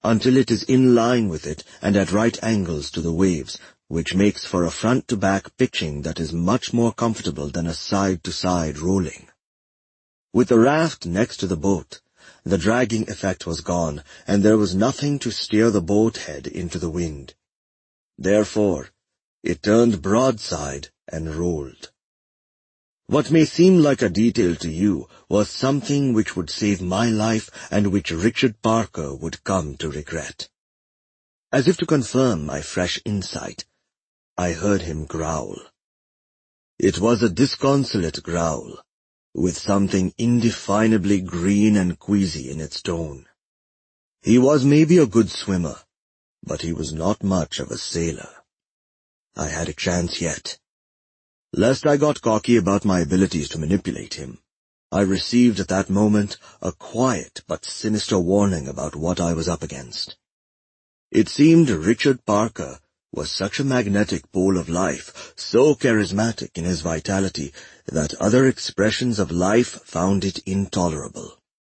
until it is in line with it and at right angles to the waves, which makes for a front-to-back pitching that is much more comfortable than a side-to-side rolling. With the raft next to the boat, the dragging effect was gone, and there was nothing to steer the boat head into the wind. Therefore, it turned broadside and rolled. What may seem like a detail to you was something which would save my life and which Richard Parker would come to regret. As if to confirm my fresh insight, I heard him growl. It was a disconsolate growl, with something indefinably green and queasy in its tone. He was maybe a good swimmer, but he was not much of a sailor. I had a chance yet. Lest I got cocky about my abilities to manipulate him, I received at that moment a quiet but sinister warning about what I was up against. It seemed Richard Parker was such a magnetic pole of life, so charismatic in his vitality, that other expressions of life found it intolerable.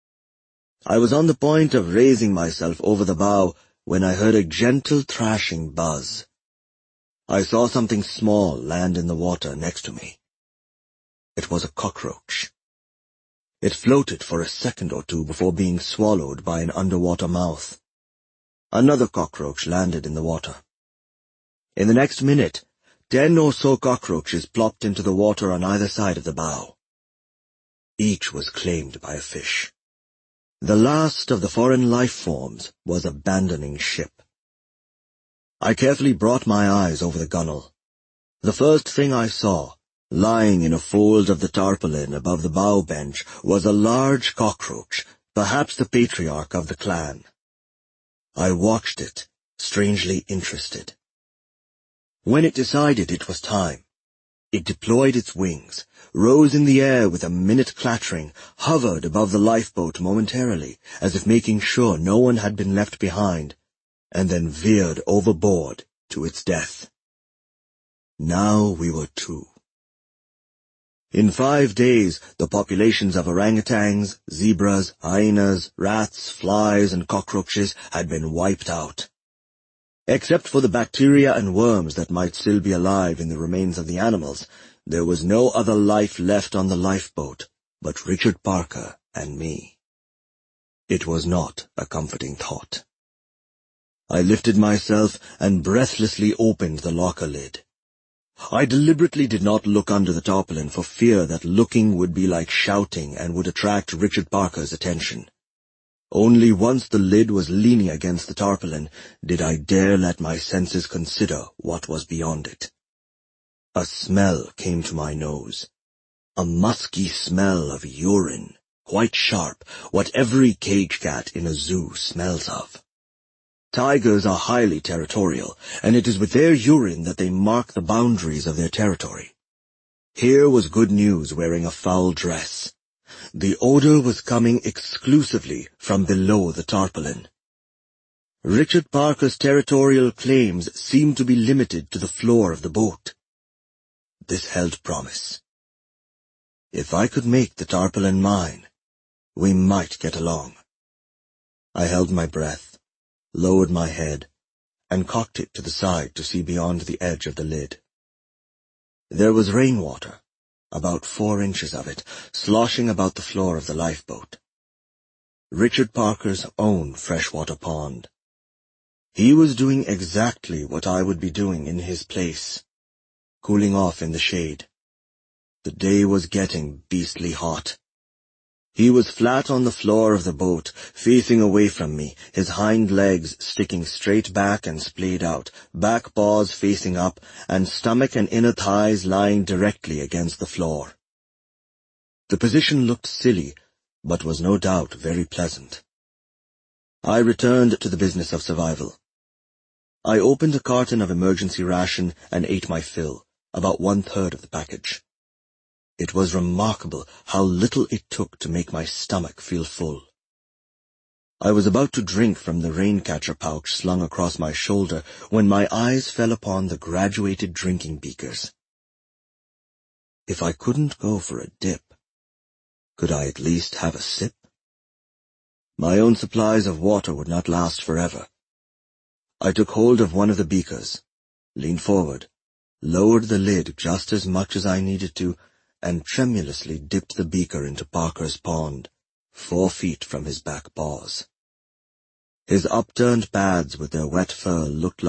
I was on the point of raising myself over the bow when I heard a gentle thrashing buzz. I saw something small land in the water next to me. It was a cockroach. It floated for a second or two before being swallowed by an underwater mouth. Another cockroach landed in the water. In the next minute, 10 or so cockroaches plopped into the water on either side of the bow. Each was claimed by a fish. The last of the foreign life forms was abandoning ship. I carefully brought my eyes over the gunwale. The first thing I saw, lying in a fold of the tarpaulin above the bow bench, was a large cockroach, perhaps the patriarch of the clan. I watched it, strangely interested. When it decided it was time, it deployed its wings, rose in the air with a minute clattering, hovered above the lifeboat momentarily, as if making sure no one had been left behind, and then veered overboard to its death. Now we were two. In 5 days, the populations of orangutans, zebras, hyenas, rats, flies, and cockroaches had been wiped out. Except for the bacteria and worms that might still be alive in the remains of the animals, there was no other life left on the lifeboat but Richard Parker and me. It was not a comforting thought. I lifted myself and breathlessly opened the locker lid. I deliberately did not look under the tarpaulin for fear that looking would be like shouting and would attract Richard Parker's attention. Only once the lid was leaning against the tarpaulin did I dare let my senses consider what was beyond it. A smell came to my nose. A musky smell of urine, quite sharp, what every cage cat in a zoo smells of. Tigers are highly territorial, and it is with their urine that they mark the boundaries of their territory. Here was good news wearing a foul dress. The odor was coming exclusively from below the tarpaulin. Richard Parker's territorial claims seemed to be limited to the floor of the boat. This held promise. If I could make the tarpaulin mine, we might get along. I held my breath, lowered my head, and cocked it to the side to see beyond the edge of the lid. There was rainwater, about 4 inches of it, sloshing about the floor of the lifeboat. Richard Parker's own freshwater pond. He was doing exactly what I would be doing in his place, cooling off in the shade. The day was getting beastly hot. He was flat on the floor of the boat, facing away from me, his hind legs sticking straight back and splayed out, back paws facing up, and stomach and inner thighs lying directly against the floor. The position looked silly, but was no doubt very pleasant. I returned to the business of survival. I opened a carton of emergency ration and ate my fill, about 1/3 of the package. It was remarkable how little it took to make my stomach feel full. I was about to drink from the rain-catcher pouch slung across my shoulder when my eyes fell upon the graduated drinking beakers. If I couldn't go for a dip, could I at least have a sip? My own supplies of water would not last forever. I took hold of one of the beakers, leaned forward, lowered the lid just as much as I needed to, and tremulously dipped the beaker into Parker's pond, 4 feet from his back paws. His upturned pads with their wet fur looked like